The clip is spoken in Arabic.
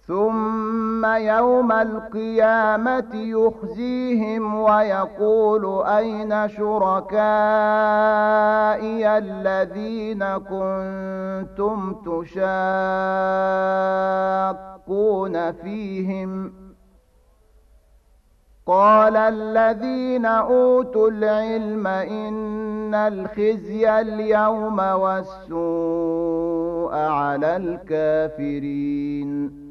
ثم يوم القيامة يخزيهم ويقول أين شركائي الذين كنتم تشاقون فيهم قال الذين أوتوا العلم إن الخزي اليوم والسوء على الكافرين